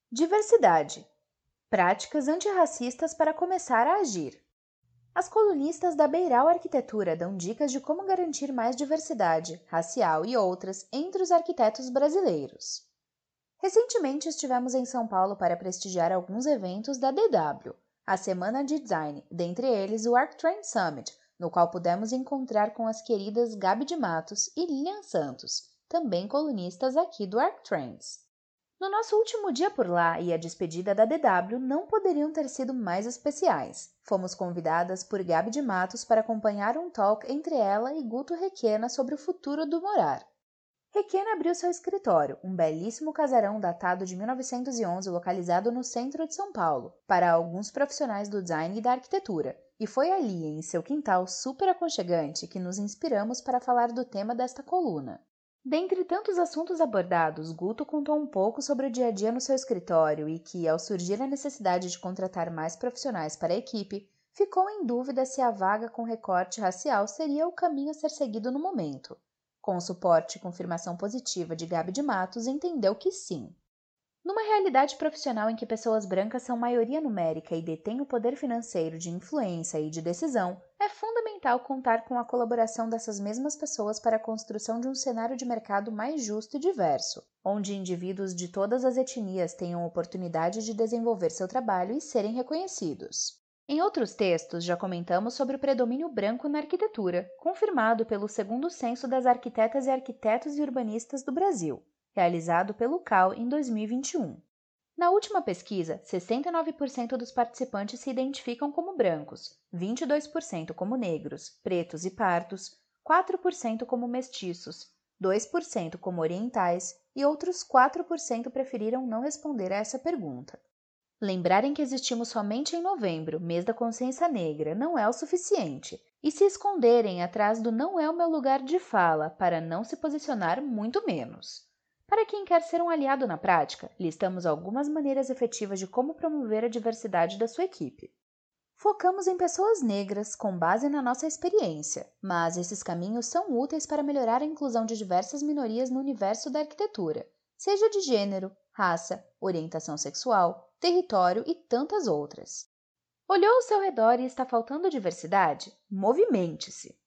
Diversidade. Práticas antirracistas para começar a agir. As colunistas da Beiral Arquitetura dão dicas de como garantir mais diversidade racial e outras entre os arquitetos brasileiros. Recentemente estivemos em São Paulo para prestigiar alguns eventos da DW, a Semana de Design, dentre eles o ArcTrend Summit, no qual pudemos encontrar com as queridas Gabi de Matos e Lilian Santos, também colunistas aqui do ArcTrends. No nosso último dia por lá e a despedida da DW não poderiam ter sido mais especiais. Fomos convidadas por Gabi de Matos para acompanhar um talk entre ela e Guto Requena sobre o futuro do morar. Requena abriu seu escritório, um belíssimo casarão datado de 1911 localizado no centro de São Paulo, para alguns profissionais do design e da arquitetura, e foi ali, em seu quintal super aconchegante, que nos inspiramos para falar do tema desta coluna. Dentre tantos assuntos abordados, Guto contou um pouco sobre o dia a dia no seu escritório e que, ao surgir a necessidade de contratar mais profissionais para a equipe, ficou em dúvida se a vaga com recorte racial seria o caminho a ser seguido no momento. Com o suporte e confirmação positiva de Gabi de Matos, entendeu que sim. Numa realidade profissional em que pessoas brancas são maioria numérica e detêm o poder financeiro de influência e de decisão, é fundamental contar com a colaboração dessas mesmas pessoas para a construção de um cenário de mercado mais justo e diverso, onde indivíduos de todas as etnias tenham oportunidade de desenvolver seu trabalho e serem reconhecidos. Em outros textos, já comentamos sobre o predomínio branco na arquitetura, confirmado pelo segundo censo das arquitetas e arquitetos e urbanistas do Brasil, realizado pelo CAL em 2021. Na última pesquisa, 69% dos participantes se identificam como brancos, 22% como negros, pretos e pardos, 4% como mestiços, 2% como orientais e outros 4% preferiram não responder a essa pergunta. Lembrarem que existimos somente em novembro, mês da consciência negra, não é o suficiente, e se esconderem atrás do não é o meu lugar de fala para não se posicionar, muito menos. Para quem quer ser um aliado na prática, listamos algumas maneiras efetivas de como promover a diversidade da sua equipe. Focamos em pessoas negras com base na nossa experiência, mas esses caminhos são úteis para melhorar a inclusão de diversas minorias no universo da arquitetura, seja de gênero, raça, orientação sexual, território e tantas outras. Olhou ao seu redor e está faltando diversidade? Movimente-se!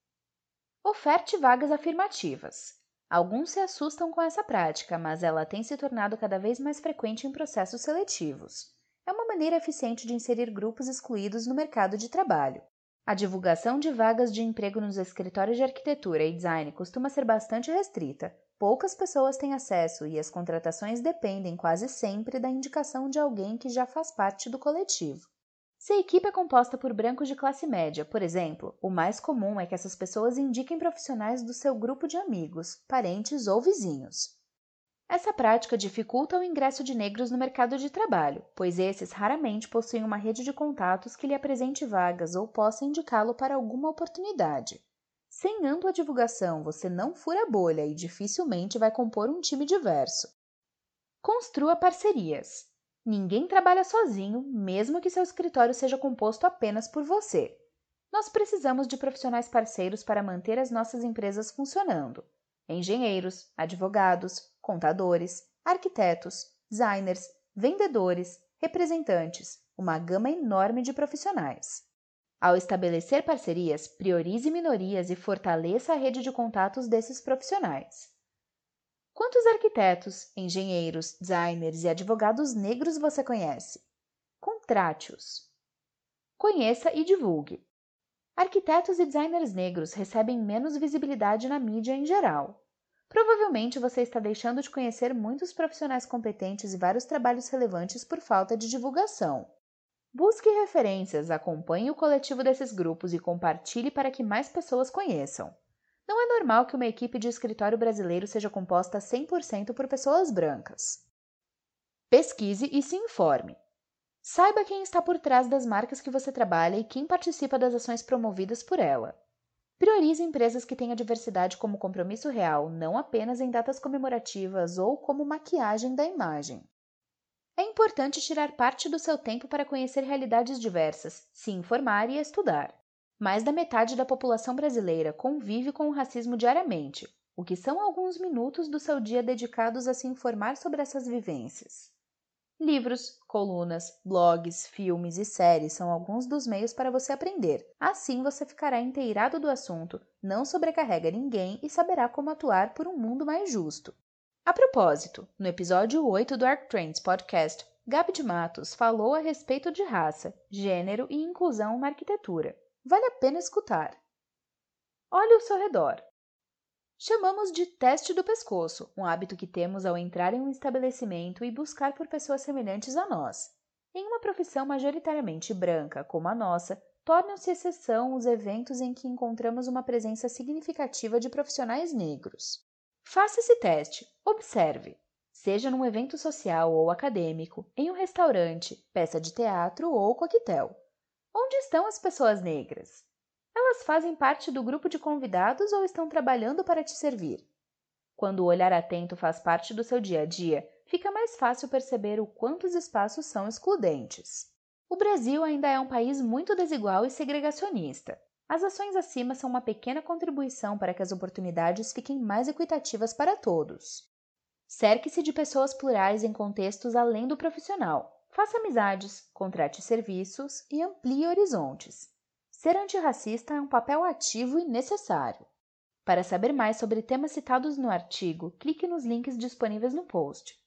Oferte vagas afirmativas. Alguns se assustam com essa prática, mas ela tem se tornado cada vez mais frequente em processos seletivos. É uma maneira eficiente de inserir grupos excluídos no mercado de trabalho. A divulgação de vagas de emprego nos escritórios de arquitetura e design costuma ser bastante restrita. Poucas pessoas têm acesso e as contratações dependem quase sempre da indicação de alguém que já faz parte do coletivo. Se a equipe é composta por brancos de classe média, por exemplo, o mais comum é que essas pessoas indiquem profissionais do seu grupo de amigos, parentes ou vizinhos. Essa prática dificulta o ingresso de negros no mercado de trabalho, pois esses raramente possuem uma rede de contatos que lhe apresente vagas ou possa indicá-lo para alguma oportunidade. Sem ampla divulgação, você não fura a bolha e dificilmente vai compor um time diverso. Construa parcerias. Ninguém trabalha sozinho, mesmo que seu escritório seja composto apenas por você. Nós precisamos de profissionais parceiros para manter as nossas empresas funcionando. Engenheiros, advogados, contadores, arquitetos, designers, vendedores, representantes, uma gama enorme de profissionais. Ao estabelecer parcerias, priorize minorias e fortaleça a rede de contatos desses profissionais. Quantos arquitetos, engenheiros, designers e advogados negros você conhece? Contrate-os. Conheça e divulgue. Arquitetos e designers negros recebem menos visibilidade na mídia em geral. Provavelmente você está deixando de conhecer muitos profissionais competentes e vários trabalhos relevantes por falta de divulgação. Busque referências, acompanhe o coletivo desses grupos e compartilhe para que mais pessoas conheçam. Não é normal que uma equipe de escritório brasileiro seja composta 100% por pessoas brancas. Pesquise e se informe. Saiba quem está por trás das marcas que você trabalha e quem participa das ações promovidas por ela. Priorize empresas que tenham diversidade como compromisso real, não apenas em datas comemorativas ou como maquiagem da imagem. É importante tirar parte do seu tempo para conhecer realidades diversas, se informar e estudar. Mais da metade da população brasileira convive com o racismo diariamente, o que são alguns minutos do seu dia dedicados a se informar sobre essas vivências. Livros, colunas, blogs, filmes e séries são alguns dos meios para você aprender. Assim você ficará inteirado do assunto, não sobrecarrega ninguém e saberá como atuar por um mundo mais justo. A propósito, no episódio 8 do ArcTrends Podcast, Gabi de Matos falou a respeito de raça, gênero e inclusão na arquitetura. Vale a pena escutar. Olhe ao seu redor. Chamamos de teste do pescoço, um hábito que temos ao entrar em um estabelecimento e buscar por pessoas semelhantes a nós. Em uma profissão majoritariamente branca, como a nossa, tornam-se exceção os eventos em que encontramos uma presença significativa de profissionais negros. Faça esse teste, observe. Seja num evento social ou acadêmico, em um restaurante, peça de teatro ou coquetel. Onde estão as pessoas negras? Elas fazem parte do grupo de convidados ou estão trabalhando para te servir? Quando o olhar atento faz parte do seu dia a dia, fica mais fácil perceber o quanto os espaços são excludentes. O Brasil ainda é um país muito desigual e segregacionista. As ações acima são uma pequena contribuição para que as oportunidades fiquem mais equitativas para todos. Cerque-se de pessoas plurais em contextos além do profissional. Faça amizades, contrate serviços e amplie horizontes. Ser antirracista é um papel ativo e necessário. Para saber mais sobre temas citados no artigo, clique nos links disponíveis no post.